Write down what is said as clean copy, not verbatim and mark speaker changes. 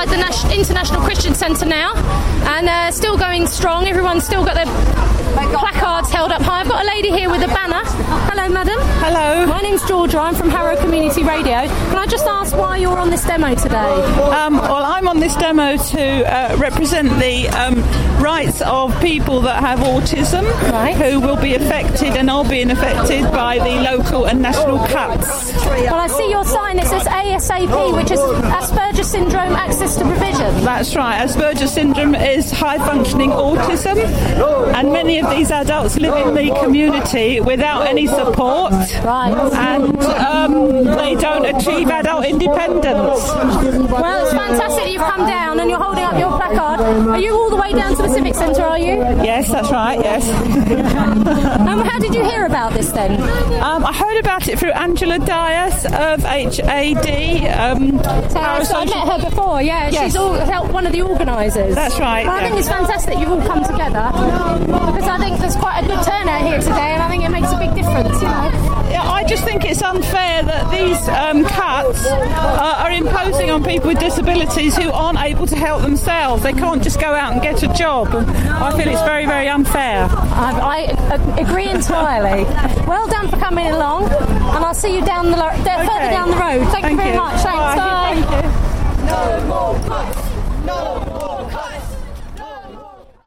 Speaker 1: outside the International Christian Centre now, and still going strong. Everyone's still got their placards held up high. I've got a lady here with a banner. Hello, madam.
Speaker 2: Hello.
Speaker 1: My name's Georgia. I'm from Harrow Community Radio. Can I just ask why you're on this demo today?
Speaker 2: Well, I'm on this demo to represent the rights of people that have autism, who will be affected and are being affected by the local and national cuts.
Speaker 1: Well, I see your sign. It says ASAP, which is Asperger's Syndrome Access to Provision.
Speaker 2: That's right. Asperger's Syndrome is high-functioning autism, and many of these adults live in the community without any support, and they don't achieve adult independence.
Speaker 1: Well, it's fantastic you've come down and you're holding up your placard. Are you all the way down to the Civic Centre, are you?
Speaker 2: Yes, that's right, yes.
Speaker 1: How did you hear about this then?
Speaker 2: I heard about it through Angela Dias of HAD.
Speaker 1: I met her before, yeah.
Speaker 2: Yes.
Speaker 1: She's one of the organisers.
Speaker 2: That's right.
Speaker 1: Well, I think it's fantastic you've all come together, because I think there's quite a good turnout here today, and I think it makes a big difference, you know.
Speaker 2: Yeah, I just think it's unfair that these cuts are imposing on people with disabilities who aren't able to help themselves. They can't just go out and get a job. I feel it's very, very unfair.
Speaker 1: I agree entirely. Well done for coming along, and I'll see you down further down the road. Thank you very much. Thanks. Bye.
Speaker 2: Thank you.
Speaker 3: No more cuts. No